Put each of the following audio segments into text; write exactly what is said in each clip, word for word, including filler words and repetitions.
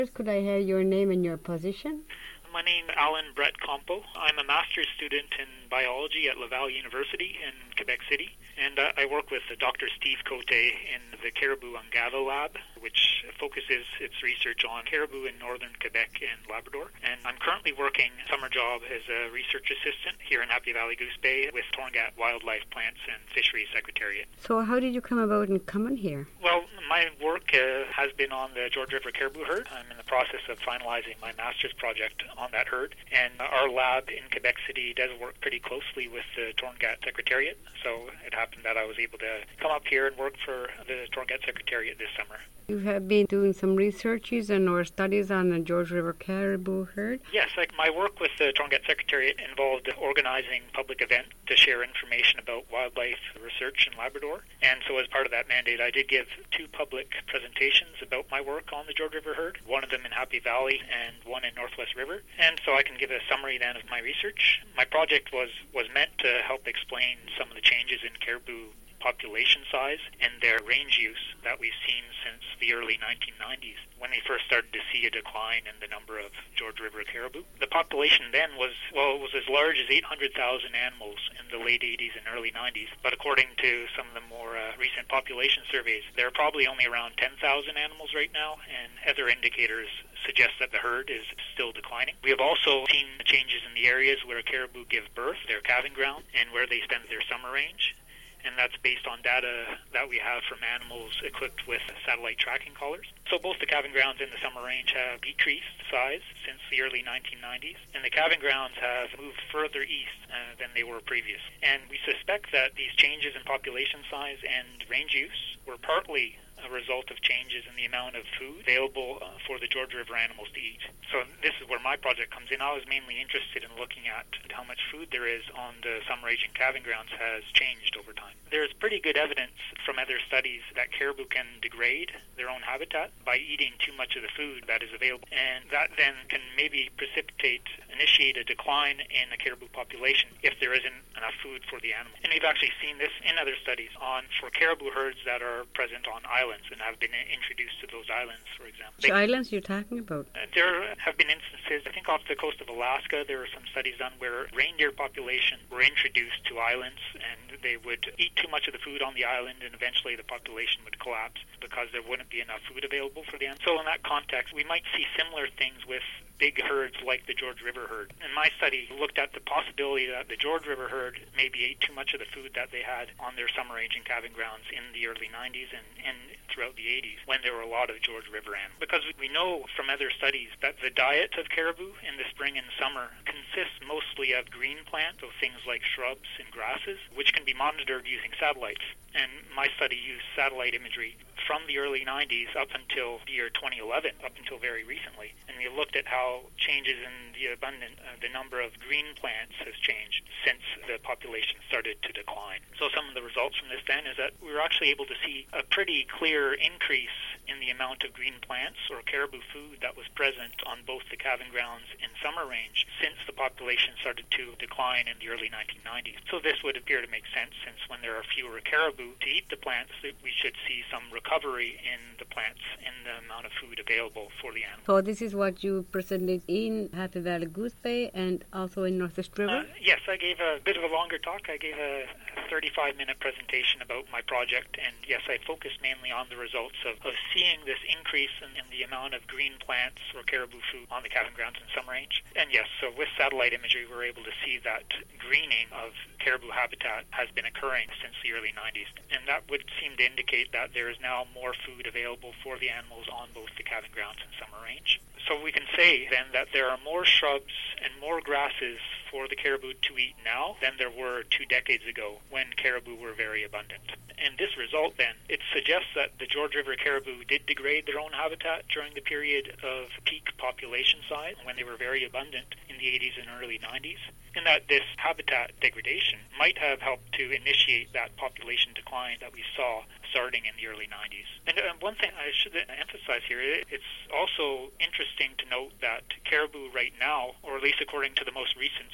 First, could I have your name and your position? My name is Alan Brett Compo. I'm a master's student in biology at Laval University in Quebec City, and uh, I work with Doctor Steve Cote in the Caribou Ungava Lab, which focuses its research on caribou in northern Quebec and Labrador. And I'm currently working a summer job as a research assistant here in Happy Valley Goose Bay with Torngat Wildlife Plants and Fisheries Secretariat. So how did you come about in coming here? Well, my work uh, has been on the George River Caribou herd. I'm in the process of finalizing my master's project on that herd, and our lab in Quebec City does work pretty closely with the Torngat Secretariat, so it happened that I was able to come up here and work for the Torngat Secretariat this summer. You have been doing some researches and or studies on the George River caribou herd? Yes, like my work with the Torngat Secretariat involved organizing public events to share information about wildlife research in Labrador. And so as part of that mandate, I did give two public presentations about my work on the George River herd, one of them in Happy Valley and one in Northwest River. And so I can give a summary then of my research. My project was, was meant to help explain some of the changes in caribou population size and their range use that we've seen since the early nineteen nineties, when they first started to see a decline in the number of George River caribou. The population then was, well, it was as large as eight hundred thousand animals in the late eighties and early nineties, but according to some of the more uh, recent population surveys, there are probably only around ten thousand animals right now, and other indicators suggest that the herd is still declining. We have also seen changes in the areas where caribou give birth, their calving ground, and where they spend their summer range. And that's based on data that we have from animals equipped with satellite tracking collars. So both the calving grounds and the summer range have decreased size since the early nineteen nineties, and the calving grounds have moved further east uh, than they were previous. And we suspect that these changes in population size and range use were partly a result of changes in the amount of food available uh, for the George River animals to eat. So this is where my project comes in. I was mainly interested in looking at how much food there is on the summer range and calving grounds has changed over time. There's pretty good evidence from other studies that caribou can degrade their own habitat by eating too much of the food that is available, and that then can maybe precipitate, initiate a decline in the caribou population if there isn't enough food for the animal. And we've actually seen this in other studies on for caribou herds that are present on islands and have been introduced to those islands, for example. Which islands you're talking about? Uh, there have been instances, I think off the coast of Alaska, there were some studies done where reindeer population were introduced to islands, and they would eat too much of the food on the island, and eventually the population would collapse because there wouldn't be enough food available for the animals. So in that context, we might see similar things with big herds like the George River herd. And my study looked at the possibility that the George River herd maybe ate too much of the food that they had on their summer range and calving grounds in the early nineties and, and throughout the eighties, when there were a lot of George River animals. Because we know from other studies that the diet of caribou in the spring and summer consists mostly of green plants, so things like shrubs and grasses, which can be monitored using satellites. And my study used satellite imagery from the early nineties up until the year twenty eleven, up until very recently. And we looked at how changes in the abundant, uh, the number of green plants has changed since the population started to decline. So some of the results from this then is that we were actually able to see a pretty clear increase in the amount of green plants or caribou food that was present on both the calving grounds and summer range since the population started to decline in the early nineteen nineties. So this would appear to make sense, since when there are fewer caribou to eat the plants, that we should see some recovery in the plants and the amount of food available for the animals. So this is what you presented in Happy Valley Goose Bay and also in Northwest River? Uh, yes, I gave a bit of a longer talk. I gave a thirty-five minute presentation about my project, and yes, I focused mainly on the results of, of seeing this increase in, in the amount of green plants or caribou food on the calving grounds and summer range. And yes, so with satellite imagery, we're able to see that greening of caribou habitat has been occurring since the early nineties. And that would seem to indicate that there is now more food available for the animals on both the calving grounds and summer range. So we can say then that there are more shrubs and more grasses for the caribou to eat now than there were two decades ago when caribou were very abundant. And this result then, it suggests that the George River caribou did degrade their own habitat during the period of peak population size when they were very abundant in the eighties and early nineties, and that this habitat degradation might have helped to initiate that population decline that we saw starting in the early nineties. And uh, one thing I should emphasize here, it's also interesting to note that caribou right now, or at least according to the most recent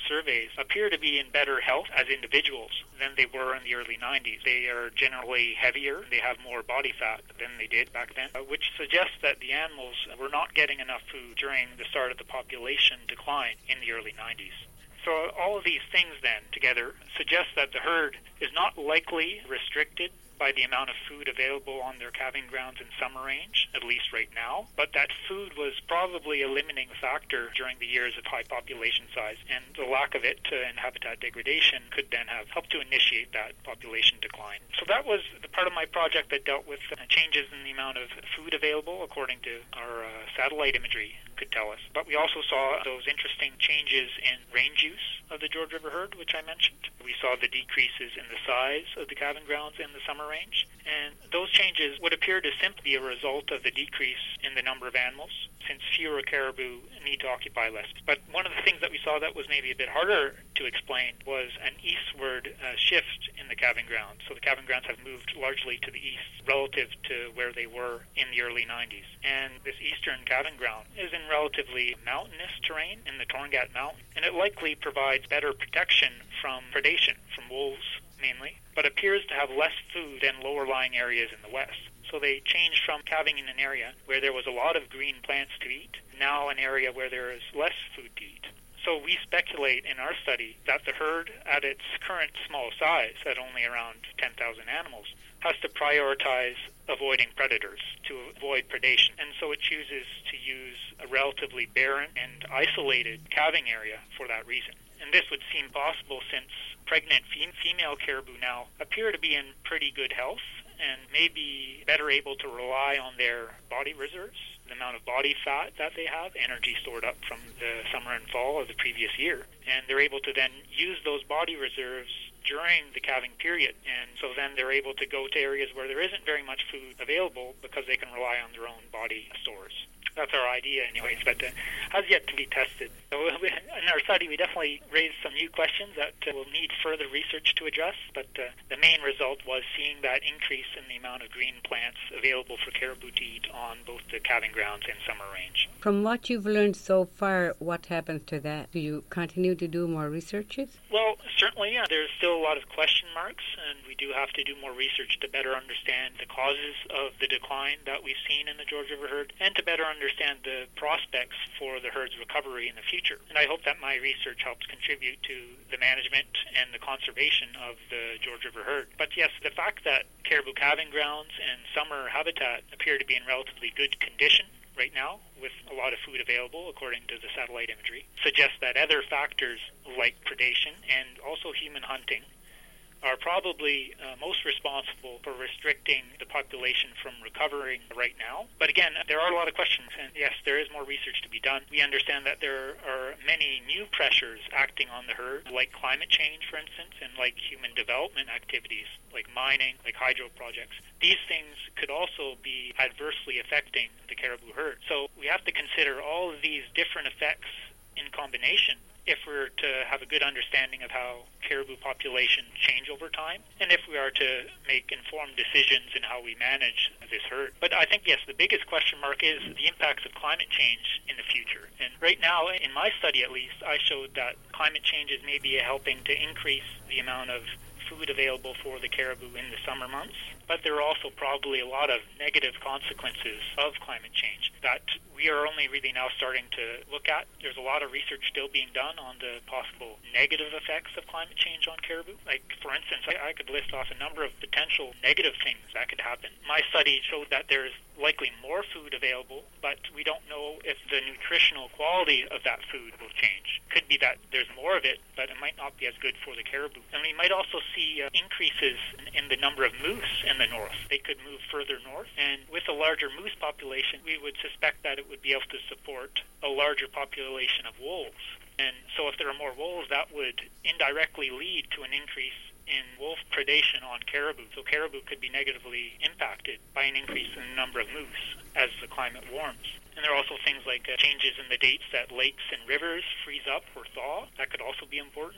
surveys appear to be in better health as individuals than they were in the early nineties. They are generally heavier, they have more body fat than they did back then, which suggests that the animals were not getting enough food during the start of the population decline in the early nineties. So all of these things then together suggest that the herd is not likely restricted by the amount of food available on their calving grounds in summer range, at least right now, but that food was probably a limiting factor during the years of high population size, and the lack of it uh, and habitat degradation could then have helped to initiate that population decline. So that was the part of my project that dealt with uh, changes in the amount of food available according to our uh, satellite imagery could tell us. But we also saw those interesting changes in range use of the George River herd, which I mentioned. We saw the decreases in the size of the calving grounds in the summer range, and those changes would appear to simply be a result of the decrease in the number of animals, since fewer caribou need to occupy less. But one of the things that we saw that was maybe a bit harder to explain was an eastward uh, shift in the calving grounds. So the calving grounds have moved largely to the east relative to where they were in the early nineties. And this eastern calving ground is in relatively mountainous terrain in the Torngat Mountain, and it likely provides better protection from predation, from wolves mainly, but appears to have less food than lower-lying areas in the west. So they changed from calving in an area where there was a lot of green plants to eat, now an area where there is less food to eat. So we speculate in our study that the herd, at its current small size, at only around ten thousand animals, has to prioritize avoiding predators to avoid predation. And so it chooses to use a relatively barren and isolated calving area for that reason. And this would seem possible since pregnant female caribou now appear to be in pretty good health and may be better able to rely on their body reserves, the amount of body fat that they have, energy stored up from the summer and fall of the previous year. And they're able to then use those body reserves during the calving period. And so then they're able to go to areas where there isn't very much food available because they can rely on their own body stores. That's our idea anyways, but uh, has yet to be tested. So in our study, we definitely raised some new questions that uh, will need further research to address, but uh, the main result was seeing that increase in the amount of green plants available for caribou to eat on both the calving grounds and summer range. From what you've learned so far, what happens to that? Do you continue to do more researches? Well, certainly, yeah. There's still a lot of question marks, and we do have to do more research to better understand the causes of the decline that we've seen in the George River herd, and to better understand understand the prospects for the herd's recovery in the future. And I hope that my research helps contribute to the management and the conservation of the George River herd. But yes, the fact that caribou calving grounds and summer habitat appear to be in relatively good condition right now, with a lot of food available, according to the satellite imagery, suggests that other factors like predation and also human hunting are probably uh, most responsible for restricting the population from recovering right now. But again, there are a lot of questions, and yes, there is more research to be done. We understand that there are many new pressures acting on the herd, like climate change, for instance, and like human development activities, like mining, like hydro projects. These things could also be adversely affecting the caribou herd. So we have to consider all of these different effects in combination if we're to have a good understanding of how caribou population change over time, and if we are to make informed decisions in how we manage this herd. But I think, yes, the biggest question mark is the impacts of climate change in the future. And right now, in my study at least, I showed that climate changes may be helping to increase the amount of food available for the caribou in the summer months, but there are also probably a lot of negative consequences of climate change that we are only really now starting to look at. There's a lot of research still being done on the possible negative effects of climate change on caribou. Like, for instance, I, I could list off a number of potential negative things that could happen. My study showed that there's likely more food available, but we don't know if the nutritional quality of that food will change. Could be that there's more of it, but it might not be as good for the caribou. And we might also see uh, increases in, in the number of moose in the north. They could move further north, and with a larger moose population, we would suspect that it would be able to support a larger population of wolves. And so if there are more wolves, that would indirectly lead to an increase in wolf predation on caribou. So caribou could be negatively impacted by an increase in the number of moose as the climate warms. And there are also things like uh, changes in the dates that lakes and rivers freeze up or thaw. That could also be important.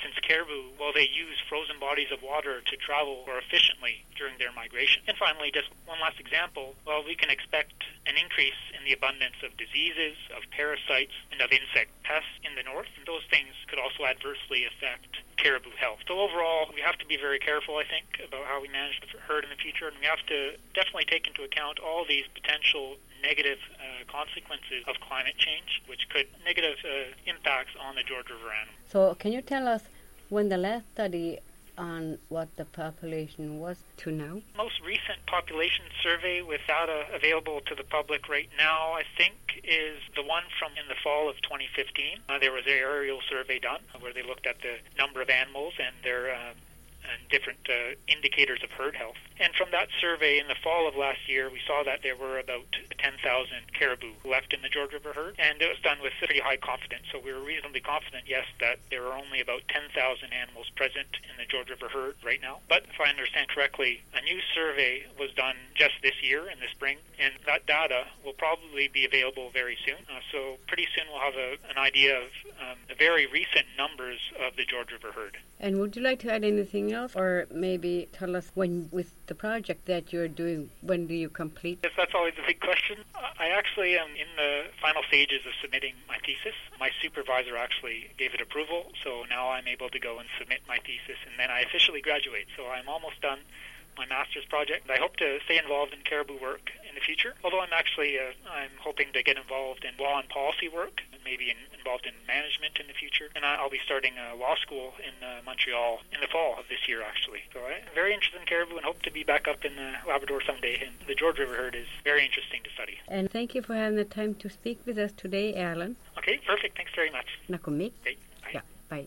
since caribou, well, they use frozen bodies of water to travel more efficiently during their migration. And finally, just one last example, well, we can expect an increase in the abundance of diseases, of parasites, and of insect pests in the north. And those things could also adversely affect caribou health. So overall, we have to be very careful, I think, about how we manage the herd in the future, and we have to definitely take into account all these potential negative uh, consequences of climate change, which could negative uh, impacts on the George River animals. So can you tell us when the last study on what the population was to now? Most recent population survey with data available to the public right now, I think, is the one from in the fall of twenty fifteen. Uh, there was an aerial survey done where they looked at the number of animals and their uh, and different uh, indicators of herd health. And from that survey in the fall of last year, we saw that there were about ten thousand caribou left in the George River herd, and it was done with pretty high confidence. So we were reasonably confident, yes, that there are only about ten thousand animals present in the George River herd right now. But if I understand correctly, a new survey was done just this year in the spring, and that data will probably be available very soon. Uh, so pretty soon we'll have a, an idea of um, the very recent numbers of the George River herd. And would you like to add anything else, or maybe tell us when, with the project that you're doing, when do you complete? Yes, that's always a big question. I actually am in the final stages of submitting my thesis. My supervisor actually gave it approval, so now I'm able to go and submit my thesis, and then I officially graduate. So I'm almost done my master's project. I hope to stay involved in caribou work in the future, although I'm actually uh, I'm hoping to get involved in law and policy work, and maybe in, involved in management in the future. And I'll be starting a law school in uh, Montreal in the fall of this year, actually. So I'm very interested in caribou and hope to be back up in uh, Labrador someday. And the George River herd is very interesting to study. And thank you for having the time to speak with us today, Alan. Okay, perfect. Thanks very much. Nakumik. Okay, bye. Yeah, bye.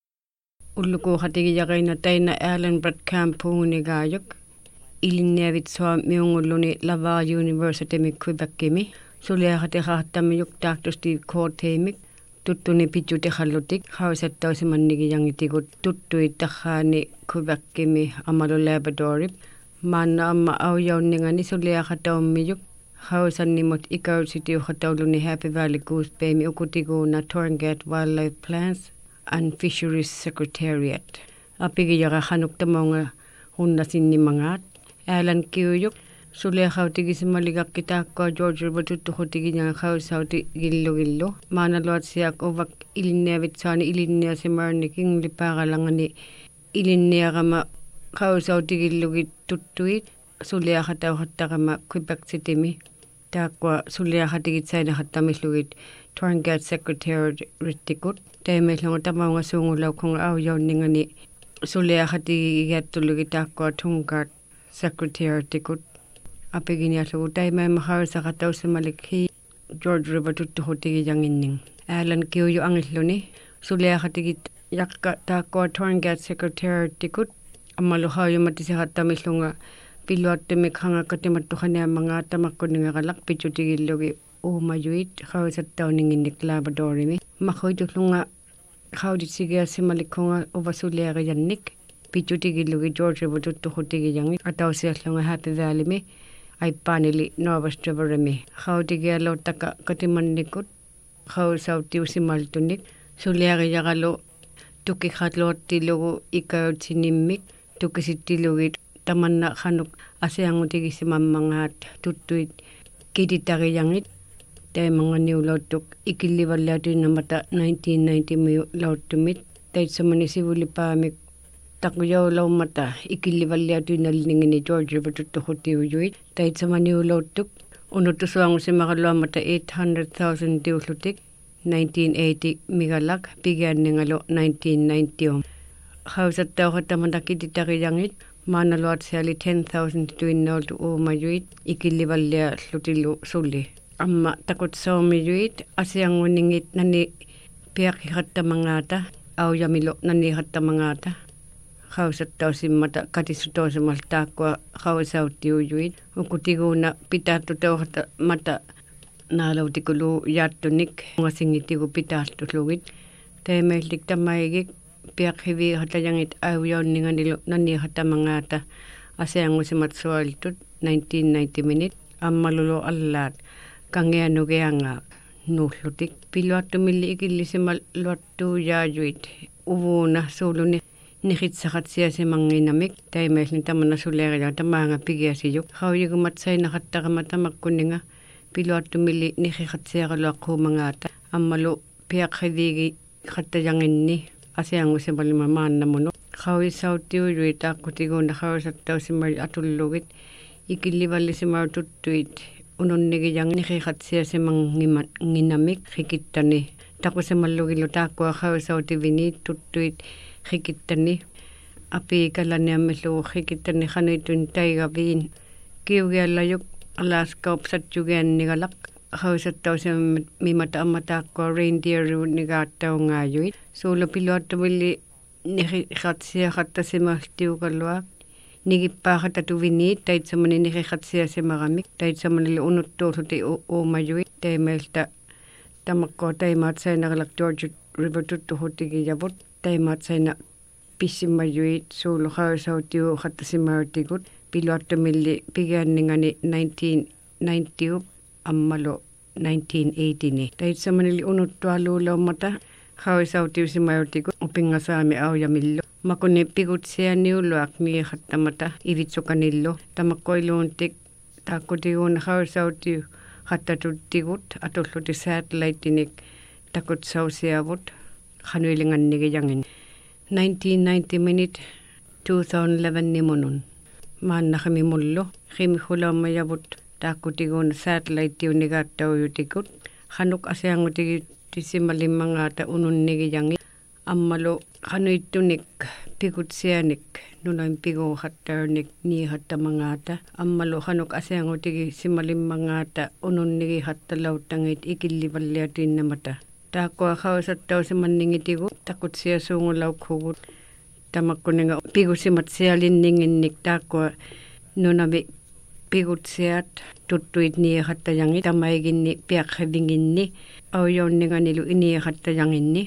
Ulluku hatigiyakaina taina Alan Bradkamp punigayuk ilinevit so miunguluni Laval University mi Quebec-kimi suliahati haattamiyuk Doctor Steve Kortemik tuttuni pitjuti hallutik hausattausi mannigiyangitikut tuttui tahani Quebec-kimi amalu Labradorip manna amma aujauningani suliahataummiyuk hausannimut ikausiti uhatauluni Happy Valley Goose Bay mi ukutiguna Torngat Wildlife Plants and Fisheries Secretariat. Apigiyaka hanuktamonga hunnasinni mangat. Alan Kiyuk, Sulehautigisimaligak kitako, George Rivertutuhotigian house out gillo gillo. Manalot siak ovak ilinevitsani ilinia simarniking liparalangani iliniagama house out gillugit tutuit. Sulehatauhatakama Quebec City mi. Takwa Sulehatigitsina hatamislugit. Torngat Secretary Rittikut. Taimeslongatamanga sungulaw kung awyoningani Sulehatigatulugitakwa Tungat Secretary Tikut Apiginialu Taimay Maharsakatausimalikhi George River Tutuhotigiyanginning. Alan Kiyo Angisluni Sulehatigit Yakka Takwa Torngat Secretary Tikut Amaluhayo Matisihatamislunga Pilotimik Hanga Katimatuhania Mangata Makuningalak Pichutigilogi Umayuit Hausatowning in the Labradorimi Mahoidulunga How did Siga Simalikonga Ovasulia Yanik Pichutigilugi George River Tutuhotigiyangi Atausiaslunga Happy Valley me I panili Novas Traveremi How did Galo Taka Katimandikut How South Tusimaltunik Sulia Yagalo Tuki Hatlo Tilogo Ikautsinimik Tukisitilugit Tamanna Hanuk Aseangutigisimammangat Tutuit Kititagiyangit Tay mga new lautuk ikilivalatu namata nineteen ninety mi lautumit tay samanisi pamik takuyaw law mata ikilivalatu nalingin ni George River tutuhuti uyuit tay samani lautuk unutuswang si makalaw mata eight hundred thousand diuslutik nineteen eighty migalak bigyan ngalo nineteen ninety hausat taw hatamanda kititagiyangit manalot sali ten thousand tuin nol tu umayuit ikilivalya lutilu suli amma takot sa umiyuit asyang uningit nani piyakihat mangata au yamilo nani hatta mangata hausat taw simata katisuto sa maltakwa hausaw tiuyuit ukutiguna pitatu taw hatta mata nalaw tikulu yatunik ngasingitigu pitatu luwit temelik tamayigik piyakhivi hatayangit au yaw nani hatta mangata asyang usimat sualitut nineteen ninety minute ammalulo allat kangeanu geanga nuhlutik piluattu milli ikillisimal luattu yaajuit uvuuna suuluni nihitsaqatsiasimanginamik taimailni tamana suleeria tamaanga pigiasijuk haujigumat sainaqattaqama tamakkuninga piluattumili nihiqatsiaqaluaqquumangaata ammalu piaqqidiigi qattajanginni asiangusimalima maannamunu hauissautiujui taaqqutiguuna hausattausimari atullugit ikillivallisimau tuttuit ununnigijangi nihiqatsiasimanginamik hikittani taqusimallugillu taaqqua hausautivini tuttuit hikittani apiikalaniammillu hikittani hanuitun taigaviin kiugiallajuk alaskaupsatjugiannigalaq hausattausim mimata ammataaqqa reindeer nigaattaungaajui suulu piluattumilli nihiqatsiaqattasimartiukalluaq nigippaaxatatuvini taitsamani nihiqatsiasimaramik taitsamanili unuttuulluti uumajui taimailta tamakkoa taimaatsainaqalaq George River tuttuhutigijavut taimaatsaina pissimajui suulu hausautiu qattasimartigut piluattumilli pigianningani nineteen ninety ammalu nineteen eighty ni taitsamanili unuttualuulaummata hausautiu-simartigut upingasaami aujamillu makuni pigutsianiuluaq niiqattamata ivitsukanillu tamakkoiluuntik taakkutiguuna hausautiu qattatuttigut atulluti satellite-inik takutsausiavut qanuilingannigijangin nineteen ninety minute two thousand eleven nimunun maannaqimimullu qimihulaammayavut taakkutiguuna satellite-iunigaattaujutikut qanuk asiangutigi tisimalimmangaata ununnigijangi ammalu qanuittunik pigutsianik nunain piguuqattarnik niiqattamangaata ammalu qanuk asiangutigi simalimmangaata ununnigiqattalautangit ikillivalliatiinnamata taaqqua hausattausimanningitigu takutsiasuungulaukhugut tamakkuninga pigusimatsialinninginnik taaqqua nunami pigutsiat tuttuit niiqattajangi tamaiginni piaqqavinginni aujaunninganilu iniiqattajanginni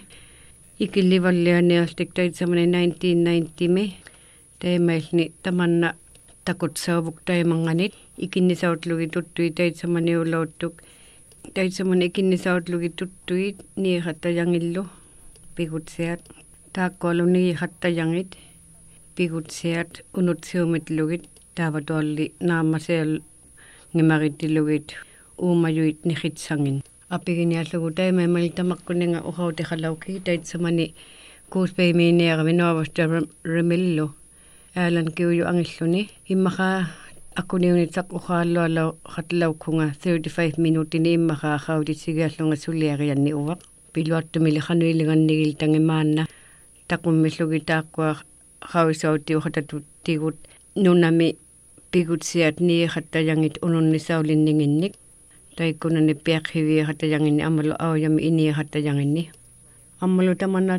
ikillivallianiastik taitsamani nineteen ninety mi taimailni tamanna takutsaavuk taimanganit ikinnisautlugi tuttui taitsamani ulauttuk taitsamani ikinnisautlugi tuttuit niiqattajangillu pigutsiat taakkualu niiqattajangit pigutsiat unutsiumitlugit taavatualli naamaseel ngimarittilugit uumajuit nihitsangin apiginiallugu taimaimalli tamakkuninga uhautiqalauki taitsamani kuuspeimiiniaqami Nuavasta Remillu aalan kiuju angilluni immaqa akuniunitaq uqaallualau qatlaukkunga thirty-five minutini immaqa qautitsigiallunga suliarianni uvaq piluattumili qanuilingannigiltangi maanna taqummillugi taaqqua qausautiu qatatuttigut nunami pigutsiat niiqattajangit ununnisaulinninginnik taikkunani piaqhiviiqattajanginni ammalu aujami iniiqattajanginni ammalu tamanna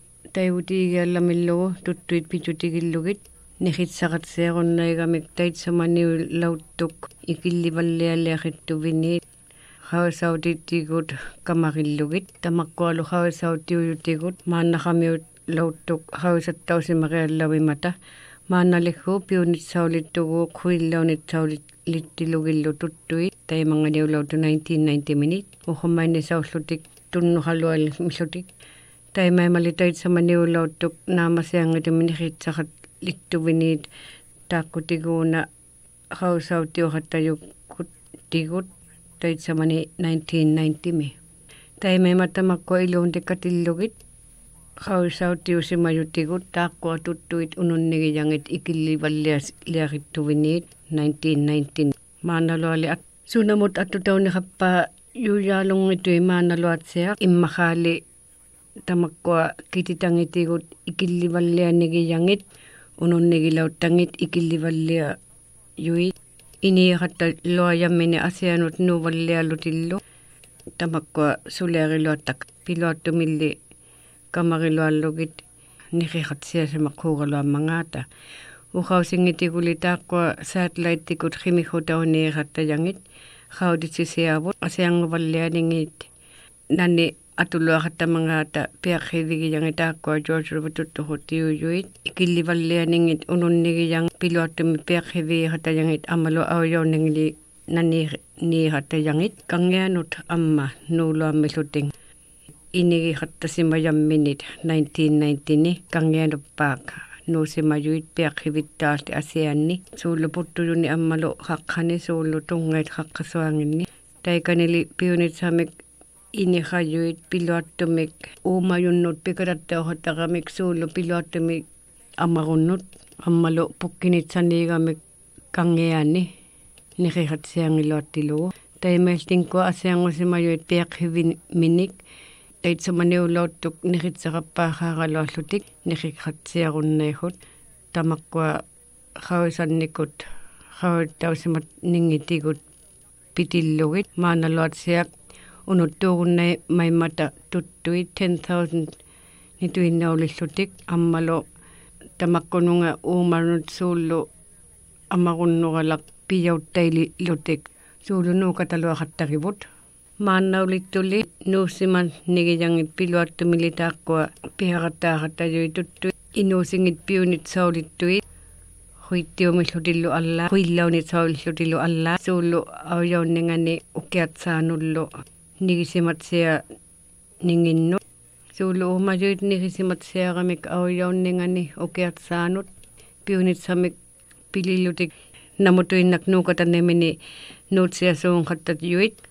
taivutigiallamillugu tuttuit pichutigillugit nihitsaqatsiaqunnaigami taitsamaniu lauttuk ikillivallialiaqittuvini hausautittigut kamaqillugit tamakkualu hausautiujutigut maannaqamiut lauttuk hausattausimariallavimata maannaliqhu piunitsaulittugu khuillaunitsaulitilugillu tuttui taimanganiulautu nineteen ninety minute uqummainnisaullutik tunnuqalual millutik taimaimalli taitsamaniulauttuk naamasiangituminiqitsaqat littuviniit taakkutiguuna hausautiuqattajukkut tigut taitsamani nineteen ninety mi taimaimattamakkua iluuntikkatillugit hausautiu-simayutigut taaqqua tuttuit ununnigijangit ikillivallialiaqittuviniit nineteen ninety maanaluali at sunamut attutauniqappaa yuujaalungitui maanaluatsiaq immaqaali tamakkua kititangitigut ikillivallianigijangit ununnigilauttangit ikillivallia yui iniiqatta luajammini asianut nuuvallialutillu tamakkua suleariluattak piluattumilli kamariluallugit nihiqatsiasimaquugaluammangaata uqausingitiguli taaqqua satellite-tikut qimihutauniiqattajangit qautitsisiavut asianguvallianingit nanni atuluaqattamangaata piaqhivigijangi taaqqua George River tuttuhutiuyuit ikillivallianingit ununnigijang piluattumi piaqhiviiqattajangit amalu aujauningili nanni niiqattajangit kangianut amma nuuluammilluting inigihattasimayamminit nineteen ninety-ni kangianuppaak nuusimayuit piaqhivittaarti asianni suulluputtujuni ammalo haqqani suullu tungait haqqasuanginni taikanili piunit samik inihayuit piluattumik uumajunnut pikarattauhattaqamik suullu piluattumik ammarunnut ammalo pukkinitsaniigamik kangianni niqihatsiangiluattilugu taimailtinkua asiangusimayuit piaqhiviminik taitsamaniulauttuk niqitsaqappaaqaaqaluallutik niqiqatsiarunnaigut tamaqqua qausannikut qauttausimat ningitigut pitillugit maanaluatsiaq unuttuugunnai maimata tuttuit ten thousand nituinnaulillutik ammalo tamaqqununga uumarnut suullu amaqunnuqalaq piyauttaililutik suulunuukataluaqattaqivut maannaulittuli nuussiman nigiyangit piluattumilitaaqqua piaqattaaqattayuituttu inuusingit piunit saulittuit huittiumillutillu alla huillaunit saulillutillu alla suullu aujauningani ukiatsaanullu nigisimatsia ninginnu suullu uumajut nigisimatsiaqamik aujauningani ukiatsaanut piunit samik pilillutik namutuinnak nuukatannemini nuutsiasuunqattatjuit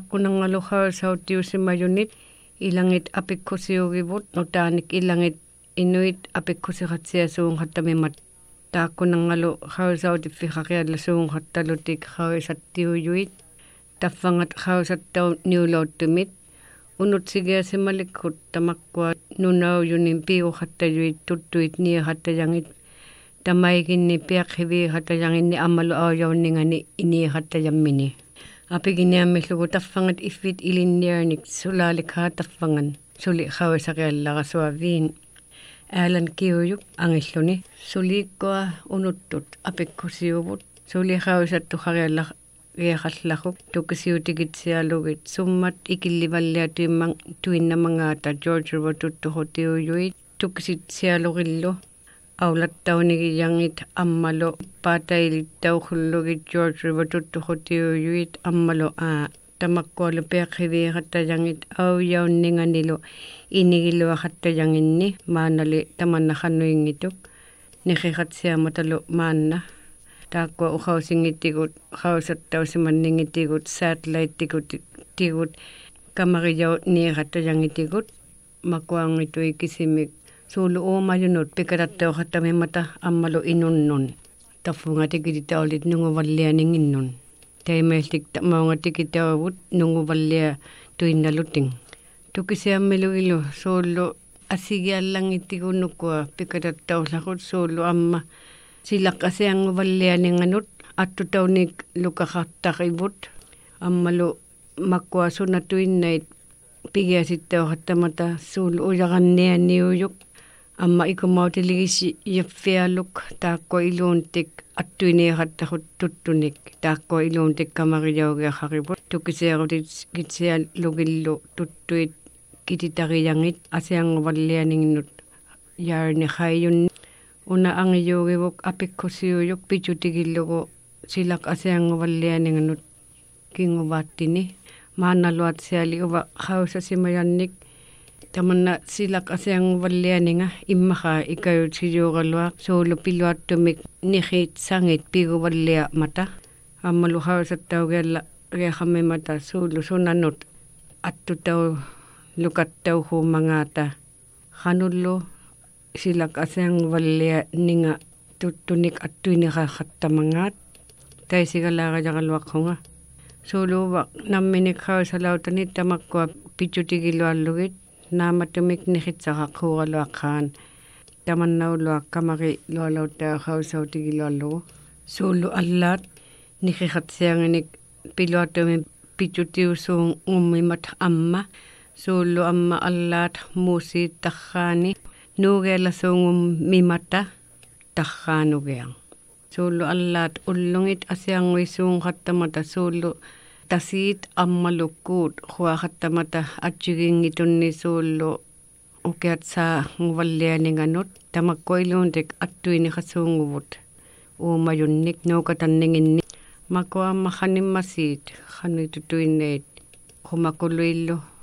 taaqkunangaluqausauutiusimayunit ilangit apikkusiugivut nutaanik ilangit inuit apikkusiqatsiasuunqattamimat taaqkunangalu qausautiffiqaqiallasuunqattalutik qausattiuyuit taffangat qausattau niulauttumit unutsigiasimalikkut tamaqqua nunauyunin piuqattayuit tuttuit niiqattayangit tamaikinni piaqhiviiqattayanginni ammalu aujauningani iniiqattayammini apiginiammillugu taffangat iffit ilinniarnik sulaalikaa taffangan suli qausaqiallaqasuaviin aalan kiujuk angilluni suliikkua unuttut apikkusiuvut suli qausattu qarialla riaqallaquk tukisiutigitsialugit summat ikillivalliatuimmang tuinnamangaata George River tuttuqutiuyuit tukisitsialugillu aulattaunigiyangit ammalo paatailittauqullugit George River tuttuqutiuyuit ammalo aa tamakkualu piaqhiviiqattayangit aujaunninganilu inigiluaqattayanginni maanali tamannaqannuingituk niqiqatsiamatalu maanna taakkua uqausingitigut qausattausimanningitigut satellite-tigut tigut kamariyau niiqattayangitigut makuangitui kisimik suulu uumayunut pikarattauqattamimata ammalu inunnun taffungatikititaulit nunguvallianinginnun taimailtik maungatikitauavut nunguvallia tuinnaluting tukisiammilugilu suullu asigiallangitigunnukua pikarattaullaqut suullu amma silaq asianguvallianinganut attutaunik lukaqartaqivut ammalu makkua sunatuinnait pigiasittauqattamata suullu ujaqannianiuyuk amma ikumautiligi yaffialuk taakkua iluuntik attuiniiqattaqut tuttunik taakkua iluuntik kamariyaugiaqariput tukisiarutit kitsialugillu tuttuit kititariangit asianguvallianinginnut yaarni qaayunni una angiyugivuk apikkusiuyuk pichutigillugu silaq asianguvallianinginnut kinguvaattini maanaluatsiali uva qausasimayannik tamanna silaq asianguvallianinga immaqa ikayutsiyuuqaluaq suulu piluattumik niqiitsangit piguvallia mata ammalu qausattaugialla riaqammimata suulu sunanut attutau lukattauhuumangaata qanullu silaq asianguvallianinga tuttunik attuiniqaqattamangaat taisigalaqajaqaluaqhunga suuluuva namminik qausalautani tamakkua pichutigiluallugit naamatumik niqitsaqaquuqaluaqqaan tamannauluaq kamari lualauttaa qausautigilluallugu suullu allaat niqiqatsianginik piluatumi pichutiusuun ummimat amma suullu amma allaat muusiit tarraani nuugeallasuungum mimata tarraanugeang suullu allaat ullungit asianguisuunqattamata suullu tasiit ammalukkuut huaqattamata atchigingitunni suullu ukiatsaa nguvallianinganut tamakkoiluuntik attuiniqasuunguvut uumayunnik nuukatanninginni makuamma qanimmasiit qanitutuinneet qumakuluillu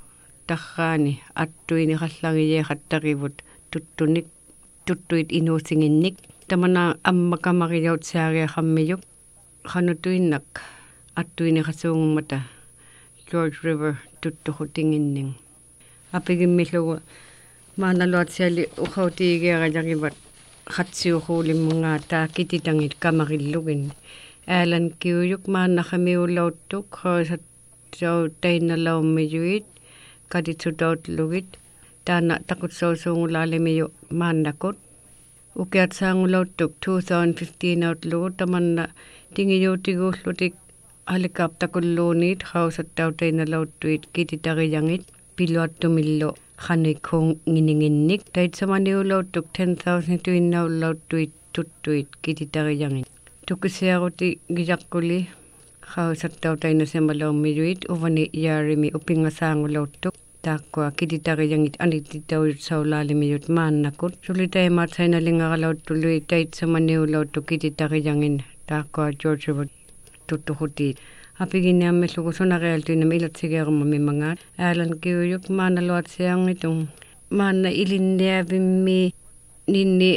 tarraani attuini qallariyeeqattaqivut tuttunik tuttuit inuusinginnik tamana ammakamariyaut saariaqammiyuk qanutuinnak attuini qasuungummata George River tuttuqutinginning apigimmillugu maanaluatsiali uqautiigeerajarivat qatsiuquulimmungaa taakititangit kamarillugin aalan kiuyuk maannaqamiulauttuk qoisat so tainalaummijuit katitsutautlugit taana taqutsausuungulaalimiyu maannakut ukiat saangulauttuk two thousand fifteen outlugut tamanna tingiyuutiguullutik alikaptakulluunit qausatau tainalauttuit kititarijangit piluattumillu qanikhuung ngininginnik taitsamaniulauttuk ten thousand tuinnaulauttuit tuttuit kititarijangit tukisiaruti gijaqquli qausatau tainasemalaummijuit uvani yaarimi upingasaangulauttuk taakkua kititarijangit anititauit saulaalimiyut maannakut sulitaimaat sainalingaralauttului taitsamaniulauttuk kititarijangin taakkua George River tuttuqutit apiginniammilugu sunarealtuinam ilatsigeerumamimangaat aalan kiuyuk maanaluatsiangitung maanna ilinniavimmi ninni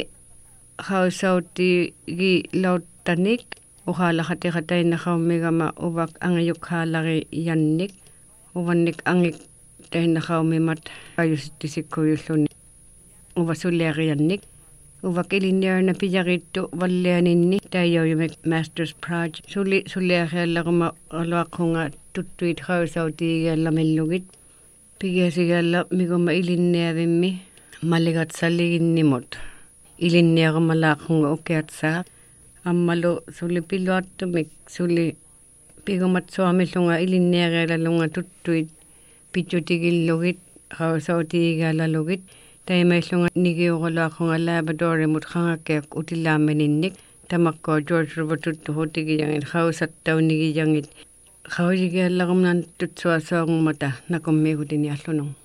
qausauttigi lauttanik uqaalaqatiqatainaqaumigama uvak angayuk haalari yannik uvannik angik tainaqaumimat ayusittisikkujulluni uvasuliariannik uvak ilinniarna pijarittu vallianinni taijaujumek Masters Project suli suliariallaquma aluaqunga tuttuit qausautigiallamillugit pigiasigalla miguma ilinniavimmi maligatsaliginnimut ilinniaqumalaaqunga ukiatsaaq ammalu suli piluattumik suli pigumat suamillunga ilinniarialalunga tuttuit pichutigillugit qausautigaalalugit taimaillunga nigiuqulaaqunga Labradorimut qangakkeaq utilaammaninnik tamakko George River tuttuqutigiyangit qausattaunigiyangit qaujigiallaqumnan tutsuasoorngumata nakummigutiniallunung